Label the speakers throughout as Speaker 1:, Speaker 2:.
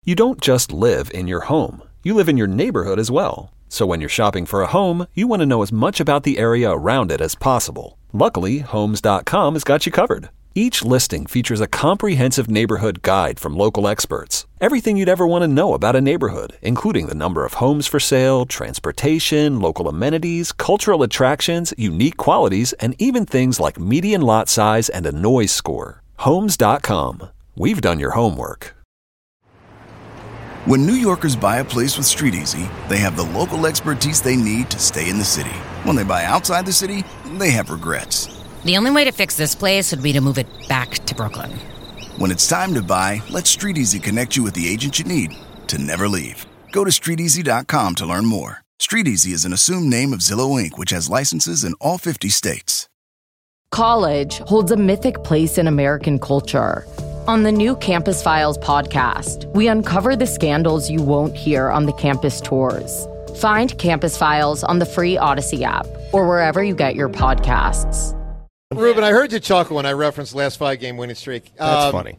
Speaker 1: You don't just live in your home. You live in your neighborhood as well. So when you're shopping for a home, you want to know as much about the area around it as possible. Luckily, Homes.com has got you covered. Each listing features a comprehensive neighborhood guide from local experts. Everything you'd ever want to know about a neighborhood, including the number of homes for sale, transportation, local amenities, cultural attractions, unique qualities, and even things like median lot size and a noise score. Homes.com. We've done your homework.
Speaker 2: When New Yorkers buy a place with StreetEasy, they have the local expertise they need to stay in the city. When they buy outside the city, they have regrets.
Speaker 3: The only way to fix this place would be to move it back to Brooklyn.
Speaker 2: When it's time to buy, let StreetEasy connect you with the agent you need to never leave. Go to StreetEasy.com to learn more. StreetEasy is an assumed name of Zillow Inc., which has licenses in all 50 states.
Speaker 4: College holds a mythic place in American culture. On the new Campus Files podcast, we uncover the scandals you won't hear on the campus tours. Find Campus Files on the free Odyssey app or wherever you get your podcasts.
Speaker 5: Ruben, I heard you chuckle when I referenced last 5-game winning streak.
Speaker 6: That's funny.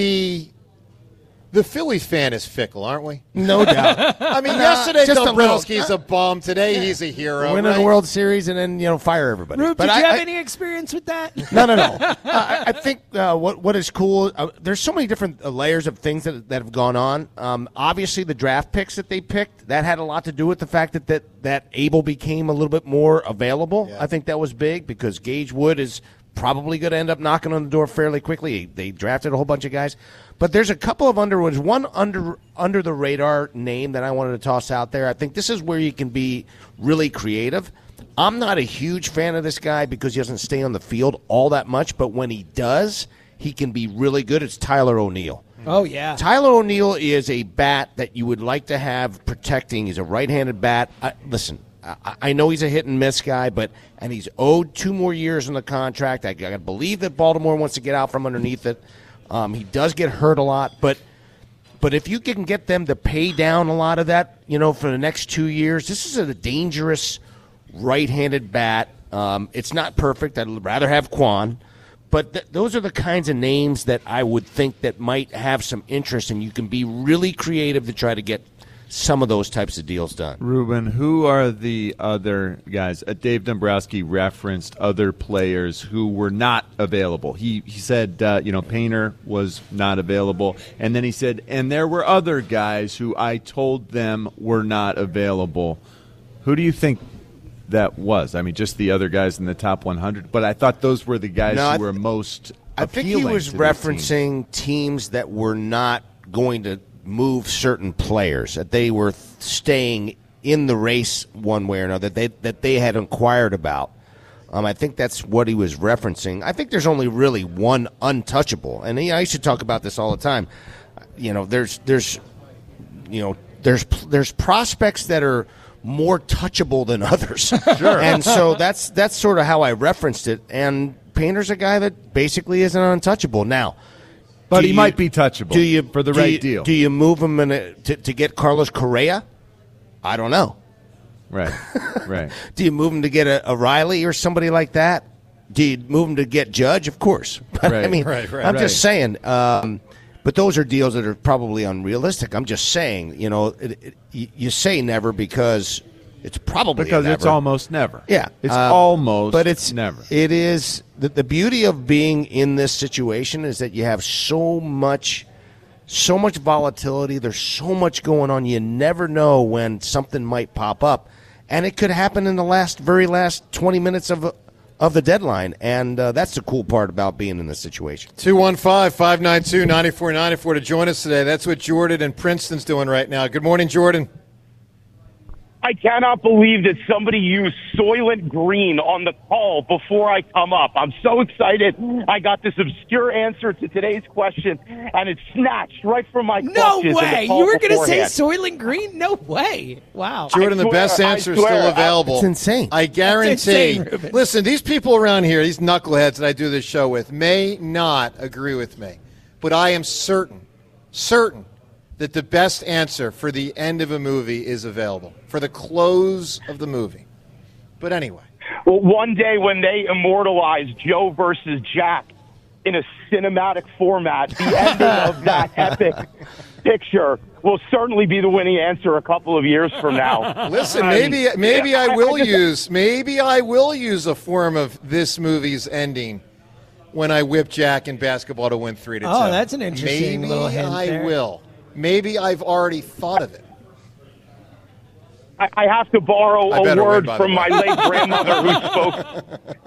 Speaker 5: The Phillies fan is fickle, aren't we?
Speaker 6: No doubt.
Speaker 5: I mean, yesterday
Speaker 6: just
Speaker 5: Dombrowski's a bum. Today he's a hero.
Speaker 6: Win a World Series and then fire everybody.
Speaker 7: Rube, did you have any experience with that?
Speaker 6: No. I think what is cool. There's so many different layers of things that have gone on. Obviously, the draft picks that they picked that had a lot to do with the fact that Abel became a little bit more available. Yeah. I think that was big because Gage Wood is probably going to end up knocking on the door fairly quickly. They drafted a whole bunch of guys. But there's a couple of underwoods. One under the radar name that I wanted to toss out there. I think this is where you can be really creative. I'm not a huge fan of this guy because he doesn't stay on the field all that much, but when he does, he can be really good. It's Tyler O'Neill.
Speaker 7: Oh, yeah.
Speaker 6: Tyler O'Neill is a bat that you would like to have protecting. He's a right-handed bat. Listen, I know he's a hit-and-miss guy, and he's owed 2 more years on the contract. I believe that Baltimore wants to get out from underneath it. He does get hurt a lot, but if you can get them to pay down a lot of that, for the next 2 years, this is a dangerous right-handed bat. It's not perfect. I'd rather have Quan, but those are the kinds of names that I would think that might have some interest, and you can be really creative to try to get some of those types of deals done.
Speaker 8: Ruben, who are the other guys? Dave Dombrowski referenced other players who were not available. He said, Painter was not available. And then he said, and there were other guys who I told them were not available. Who do you think that was? I mean, just the other guys in the top 100. But I thought those were the guys who were most appealing.
Speaker 6: I think he was referencing teams that were not going to move certain players, that they were staying in the race one way or another, that they had inquired about. I think that's what he was referencing. I think there's only really one untouchable, and I used to talk about this all the time. There's prospects that are more touchable than others. Sure. And so that's sort of how I referenced it. And Painter's a guy that basically is an untouchable now.
Speaker 8: But he might be touchable for the right deal.
Speaker 6: Do you move him to get Carlos Correa? I don't know.
Speaker 8: Right.
Speaker 6: Do you move him to get a Riley or somebody like that? Do you move him to get Judge? Of course. But,
Speaker 8: right.
Speaker 6: I mean, I'm just saying. But those are deals that are probably unrealistic. I'm just saying, you say never because it's probably never.
Speaker 8: It's almost never.
Speaker 6: Yeah.
Speaker 8: It's almost
Speaker 6: but it's
Speaker 8: never.
Speaker 6: It is the beauty of being in this situation is that you have so much volatility. There's so much going on. You never know when something might pop up. And it could happen in the very last 20 minutes of the deadline. And that's the cool part about being in this situation.
Speaker 5: 215-592-9494 to join us today. That's what Jordan in Princeton's doing right now. Good morning, Jordan.
Speaker 9: I cannot believe that somebody used Soylent Green on the call before I come up. I'm so excited. I got this obscure answer to today's question, and it's snatched right from my
Speaker 7: No way. You were going to say Soylent Green? No way. Wow.
Speaker 5: Jordan, the best answer is still available.
Speaker 6: It's insane.
Speaker 5: I guarantee.
Speaker 7: Insane,
Speaker 5: Listen, these people around here, these knuckleheads that I do this show with, may not agree with me, but I am certain that the best answer for the end of a movie is available, for the close of the movie. But anyway.
Speaker 9: Well, one day when they immortalize Joe versus Jack in a cinematic format, the ending of that epic picture will certainly be the winning answer a couple of years from now.
Speaker 5: Listen, maybe I will use a form of this movie's ending when I whip Jack in basketball to win 3-2.
Speaker 7: Oh, that's an interesting little hint there.
Speaker 5: I will. Maybe I've already thought of it.
Speaker 9: I have to borrow a word from my late grandmother who spoke.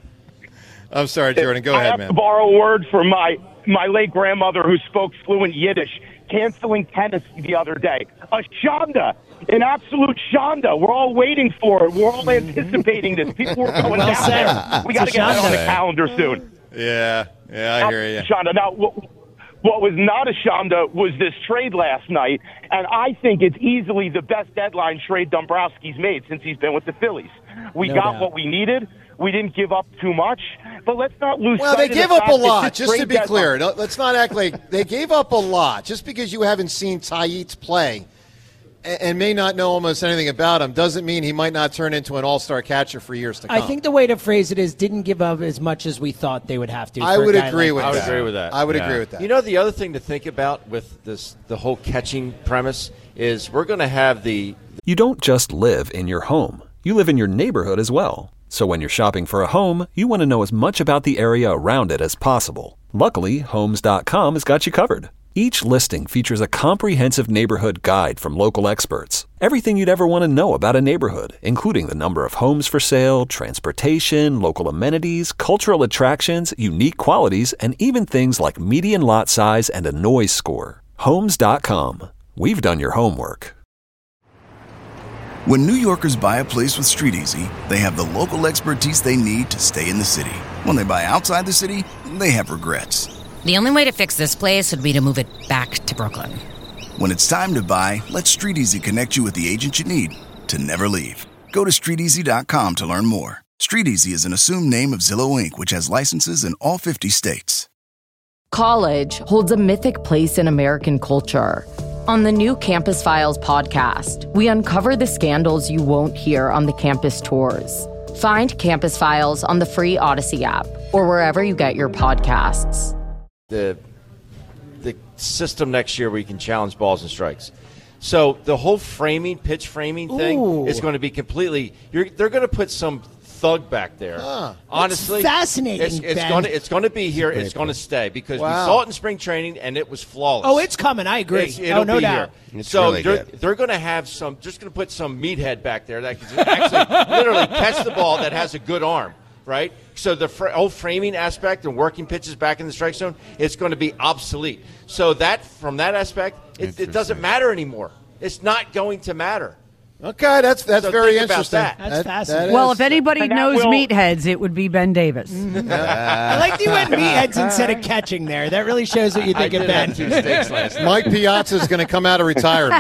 Speaker 5: I'm sorry, Jordan. Go ahead, man.
Speaker 9: I have to borrow a word from my late grandmother who spoke fluent Yiddish, canceling tennis the other day. A shanda, an absolute shanda. We're all waiting for it. We're all anticipating this. People are going down there. We got to get that on the calendar soon.
Speaker 5: Yeah, I hear you.
Speaker 9: Shanda. Now, what was not a shanda was this trade last night, and I think it's easily the best deadline trade Dombrowski's made since he's been with the Phillies. We got what we needed. We didn't give up too much, but let's not lose sight of the fact that
Speaker 5: they gave up a lot,
Speaker 9: this
Speaker 5: just to
Speaker 9: trade
Speaker 5: be clear.
Speaker 9: deadline-
Speaker 5: Let's not act like they gave up a lot. Just because you haven't seen Taitz play and may not know almost anything about him doesn't mean he might not turn into an all-star catcher for years to come.
Speaker 7: I think the way to phrase it is didn't give up as much as we thought they would have to.
Speaker 5: I would agree with that.
Speaker 10: I would agree with that.
Speaker 5: I would agree with that.
Speaker 10: You know, the other thing to think about with the whole catching premise is we're going to have the...
Speaker 1: You don't just live in your home. You live in your neighborhood as well. So when you're shopping for a home, you want to know as much about the area around it as possible. Luckily, Homes.com has got you covered. Each listing features a comprehensive neighborhood guide from local experts. Everything you'd ever want to know about a neighborhood, including the number of homes for sale, transportation, local amenities, cultural attractions, unique qualities, and even things like median lot size and a noise score. Homes.com. We've done your homework.
Speaker 2: When New Yorkers buy a place with StreetEasy, they have the local expertise they need to stay in the city. When they buy outside the city, they have regrets.
Speaker 3: The only way to fix this place would be to move it back to Brooklyn.
Speaker 2: When it's time to buy, let StreetEasy connect you with the agent you need to never leave. Go to StreetEasy.com to learn more. StreetEasy is an assumed name of Zillow Inc., which has licenses in all 50 states.
Speaker 4: College holds a mythic place in American culture. On the new Campus Files podcast, we uncover the scandals you won't hear on the campus tours. Find Campus Files on the free Odyssey app or wherever you get your podcasts.
Speaker 10: The system next year where you can challenge balls and strikes. So the whole pitch framing thing is going to be completely. They're going to put some thug back there. Honestly,
Speaker 7: it's fascinating.
Speaker 10: It's going to be here. It's going to stay because we saw it in spring training and it was flawless.
Speaker 7: Oh, it's coming. I agree.
Speaker 10: It'll
Speaker 7: no
Speaker 10: be
Speaker 7: doubt.
Speaker 10: Here. So really they're going to have some. Just going to put some meathead back there that can actually literally catch the ball that has a good arm. Right? So the whole framing aspect and working pitches back in the strike zone, it's going to be obsolete. So that from that aspect, it doesn't matter anymore. It's not going to matter.
Speaker 5: Okay, that's
Speaker 10: so
Speaker 5: very interesting.
Speaker 7: That's fascinating.
Speaker 11: Well, if anybody knows meatheads, it would be Ben Davis.
Speaker 7: I like you went meatheads instead of catching there. That really shows what you think of Ben.
Speaker 5: Mike Piazza is going to come out of retirement.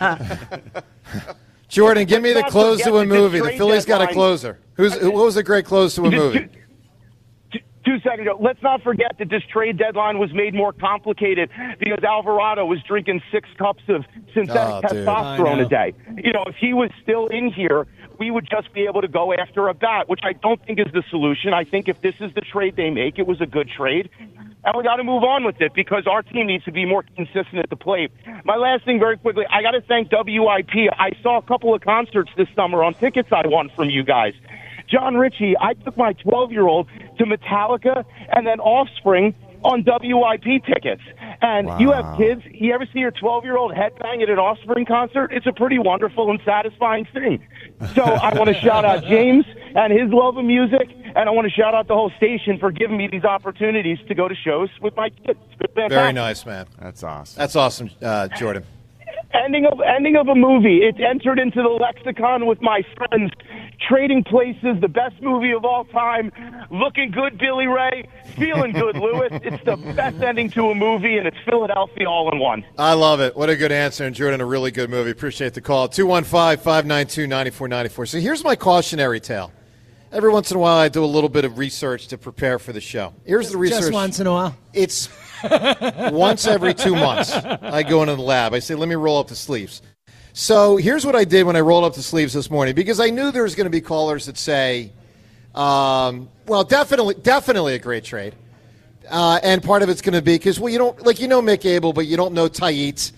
Speaker 5: Jordan, give me the close to a movie. The Phillies got a closer. What was a great close to a movie?
Speaker 9: 2 seconds ago, let's not forget that this trade deadline was made more complicated because Alvarado was drinking 6 cups of synthetic testosterone a day. You know, if he was still in here, we would just be able to go after a bat, which I don't think is the solution. I think if this is the trade they make, it was a good trade. And we got to move on with it because our team needs to be more consistent at the plate. My last thing very quickly, I got to thank WIP. I saw a couple of concerts this summer on tickets I won from you guys. John Ritchie, I took my 12-year-old to Metallica and then Offspring on WIP tickets. And you have kids. You ever see your 12-year-old headbang at an Offspring concert? It's a pretty wonderful and satisfying thing. So I want to shout out James and his love of music, and I want to shout out the whole station for giving me these opportunities to go to shows with my kids.
Speaker 5: Very nice, man.
Speaker 8: That's awesome.
Speaker 5: That's awesome, Jordan.
Speaker 9: Ending of a movie. It's entered into the lexicon with my friends. Trading Places, the best movie of all time. Looking good, Billy Ray. Feeling good, Lewis. It's the best ending to a movie, and it's Philadelphia all in one.
Speaker 5: I love it. What a good answer, and Jordan, a really good movie. Appreciate the call. 215-592-9494. So here's my cautionary tale. Every once in a while, I do a little bit of research to prepare for the show. Here's the research.
Speaker 7: Just once in a while?
Speaker 5: It's once every 2 months. I go into the lab. I say, let me roll up the sleeves. So here's what I did when I rolled up the sleeves this morning, because I knew there was going to be callers that say, well, definitely a great trade. And part of it's going to be because, well, you don't, like, you know Mick Abel, but you don't know Taitz.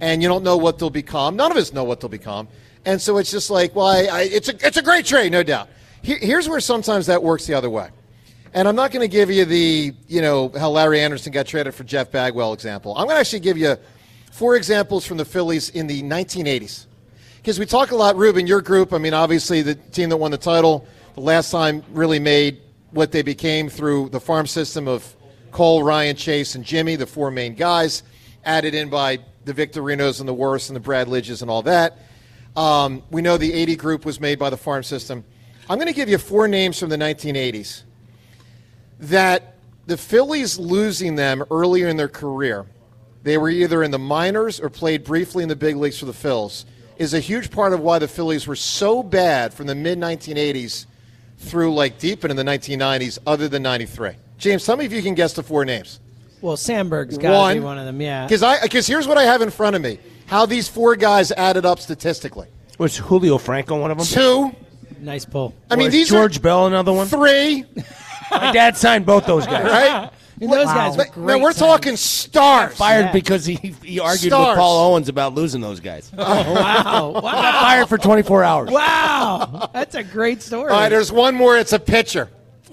Speaker 5: and you don't know what they'll become. None of us know what they'll become. And so it's just like, well, it's a great trade, no doubt. Here's where sometimes that works the other way. And I'm not going to give you the, how Larry Anderson got traded for Jeff Bagwell example. I'm going to actually give you 4 examples from the Phillies in the 1980s. Because we talk a lot, Ruben, your group, obviously the team that won the title, the last time really made what they became through the farm system of Cole, Ryan, Chase, and Jimmy, the 4 main guys, added in by the Victorinos and the Worsts and the Brad Lidges and all that. We know the 80 group was made by the farm system. I'm going to give you 4 names from the 1980s that the Phillies losing them earlier in their career, they were either in the minors or played briefly in the big leagues for the Phils, is a huge part of why the Phillies were so bad from the mid-1980s through deep into the 1990s other than 93. James, tell me if you can guess the 4 names.
Speaker 7: Well, Sandberg's got to be one of them, yeah.
Speaker 5: Because here's what I have in front of me, how these 4 guys added up statistically.
Speaker 6: Was Julio Franco one of them?
Speaker 5: 2.
Speaker 7: Nice pull.
Speaker 5: These
Speaker 6: George Bell another one?
Speaker 5: 3.
Speaker 6: My dad signed both those guys.
Speaker 5: Right?
Speaker 7: Those guys were great.
Speaker 5: Now, we're talking stars.
Speaker 6: Fired because he argued with Paul Owens about losing those guys.
Speaker 7: Oh, wow.
Speaker 6: Got fired for 24 hours.
Speaker 7: Wow. That's a great story.
Speaker 5: All right, there's one more. It's a pitcher.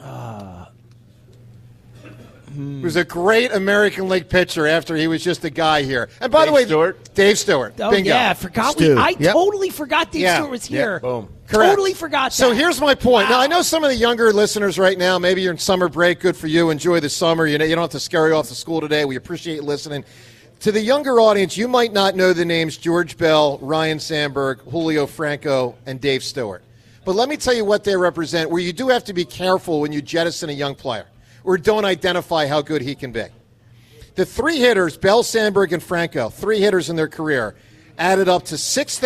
Speaker 5: He was a great American League pitcher after he was just a guy here. And by the way, Dave Stewart.
Speaker 7: Oh,
Speaker 5: Bingo.
Speaker 7: yeah, I totally forgot Dave Stewart was here.
Speaker 5: Boom.
Speaker 7: Correct. Totally forgot that.
Speaker 5: So here's my point. Now, I know some of the younger listeners right now, maybe you're in summer break. Good for you. Enjoy the summer. You don't have to scurry off to school today. We appreciate you listening. To the younger audience, you might not know the names George Bell, Ryan Sandberg, Julio Franco, and Dave Stewart. But let me tell you what they represent, where you do have to be careful when you jettison a young player or don't identify how good he can be. The 3 hitters, Bell, Sandberg, and Franco, 3 hitters in their career, added up to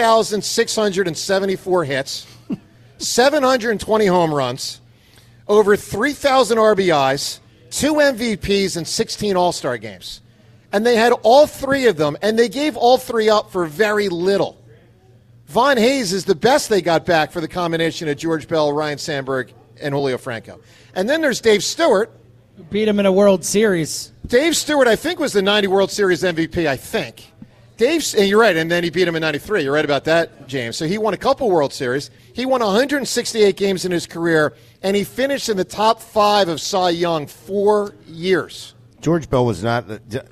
Speaker 5: 6,674 hits, 720 home runs, over 3,000 RBIs, 2 MVPs, and 16 All-Star games. And they had all 3 of them, and they gave all 3 up for very little. Von Hayes is the best they got back for the combination of George Bell, Ryan Sandberg, and Julio Franco. And then there's Dave Stewart.
Speaker 7: Beat him in a World Series.
Speaker 5: Dave Stewart, I think, was the 90 World Series MVP, I think. And you're right, and then he beat him in 93. You're right about that, James. So he won a couple World Series. He won 168 games in his career, and he finished in the top 5 of Cy Young 4 years.
Speaker 6: George Bell was not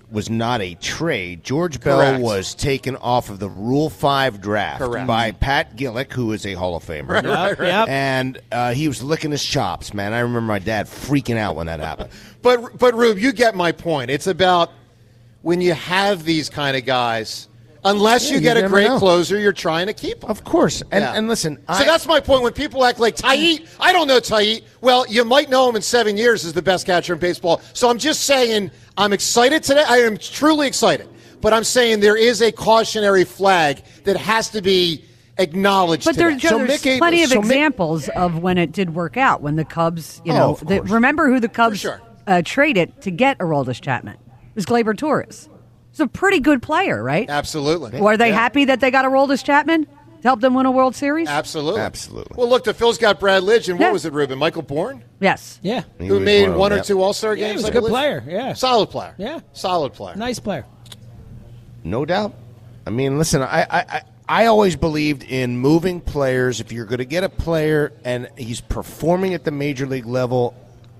Speaker 6: a trade. George Bell was taken off of the Rule 5 draft by Pat Gillick, who is a Hall of Famer.
Speaker 5: Right.
Speaker 6: And he was licking his chops, man. I remember my dad freaking out when that happened.
Speaker 5: But Rube, you get my point. It's about when you have these kind of guys, unless you get a great closer, you're trying to keep them.
Speaker 6: Of course. And listen.
Speaker 5: So that's my point. When people act like Taiit, I don't know Taiit. Well, you might know him in 7 years as the best catcher in baseball. So I'm just saying I'm excited today. I am truly excited. But I'm saying there is a cautionary flag that has to be acknowledged.
Speaker 11: But there's plenty of examples of when it did work out. When the Cubs, remember who the Cubs traded to get Aroldis Chapman? It was Gleyber Torres. He's a pretty good player, right?
Speaker 5: Absolutely.
Speaker 11: Were they happy that they got Aroldis Chapman to help them win a World Series?
Speaker 5: Absolutely. Well, look, the Phils got Brad Lidge, and what was it, Ruben? Michael Bourne?
Speaker 11: Yes.
Speaker 7: Yeah.
Speaker 5: Who made 1 or 2 All-Star games?
Speaker 7: He was a good player, yeah.
Speaker 5: Solid player.
Speaker 7: Yeah.
Speaker 5: Solid player.
Speaker 7: Nice player.
Speaker 6: No doubt. I mean, listen, I always believed in moving players. If you're going to get a player and he's performing at the major league level,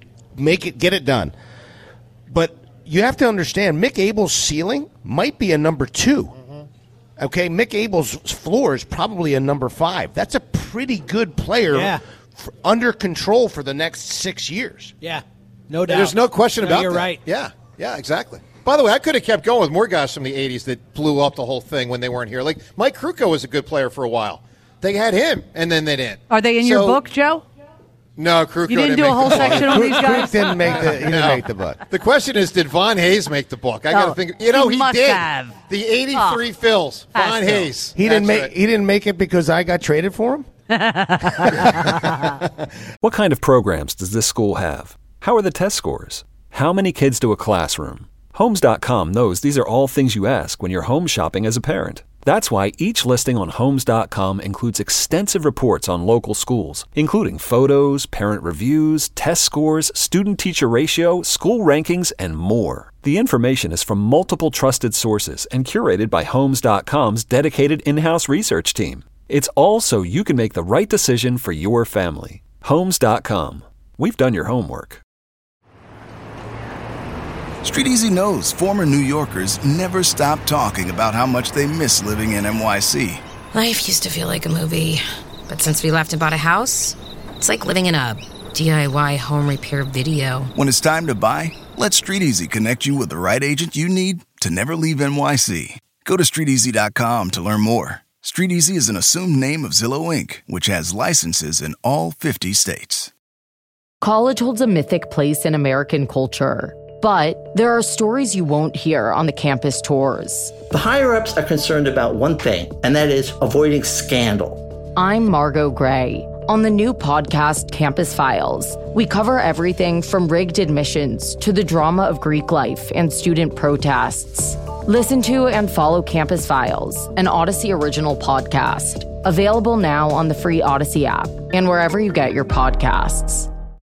Speaker 6: get it done. But you have to understand, Mick Abel's ceiling might be a number 2. Mm-hmm. Okay, Mick Abel's floor is probably a number 5. That's a pretty good player under control for the next 6 years.
Speaker 7: Yeah, no doubt.
Speaker 5: There's no question about that.
Speaker 7: You're right.
Speaker 5: Yeah, exactly. By the way, I could have kept going with more guys from the 80s that blew up the whole thing when they weren't here. Like Mike Krukow was a good player for a while. They had him, and then they didn't.
Speaker 11: Are they in your book, Joe?
Speaker 5: No, Krukow
Speaker 11: You didn't do a whole section on these guys?
Speaker 6: Didn't make the book.
Speaker 5: The question is, did Von Hayes make the book? I got to think. He
Speaker 11: must
Speaker 5: did.
Speaker 11: have.
Speaker 5: The 83 Phils. Von Hayes.
Speaker 6: He didn't make it because I got traded for him?
Speaker 1: What kind of programs does this school have? How are the test scores? How many kids to a classroom? Homes.com knows these are all things you ask when you're home shopping as a parent. That's why each listing on Homes.com includes extensive reports on local schools, including photos, parent reviews, test scores, student-teacher ratio, school rankings, and more. The information is from multiple trusted sources and curated by Homes.com's dedicated in-house research team. It's all so you can make the right decision for your family. Homes.com. We've done your homework.
Speaker 2: StreetEasy knows former New Yorkers never stop talking about how much they miss living in NYC.
Speaker 3: Life used to feel like a movie, but since we left and bought a house, it's like living in a DIY home repair video.
Speaker 2: When it's time to buy, let StreetEasy connect you with the right agent you need to never leave NYC. Go to StreetEasy.com to learn more. StreetEasy is an assumed name of Zillow Inc., which has licenses in all 50 states.
Speaker 4: College holds a mythic place in American culture. But there are stories you won't hear on the campus tours.
Speaker 12: The higher-ups are concerned about one thing, and that is avoiding scandal.
Speaker 4: I'm Margot Gray. On the new podcast, Campus Files, we cover everything from rigged admissions to the drama of Greek life and student protests. Listen to and follow Campus Files, an Odyssey original podcast. Available now on the free Odyssey app and wherever you get your podcasts.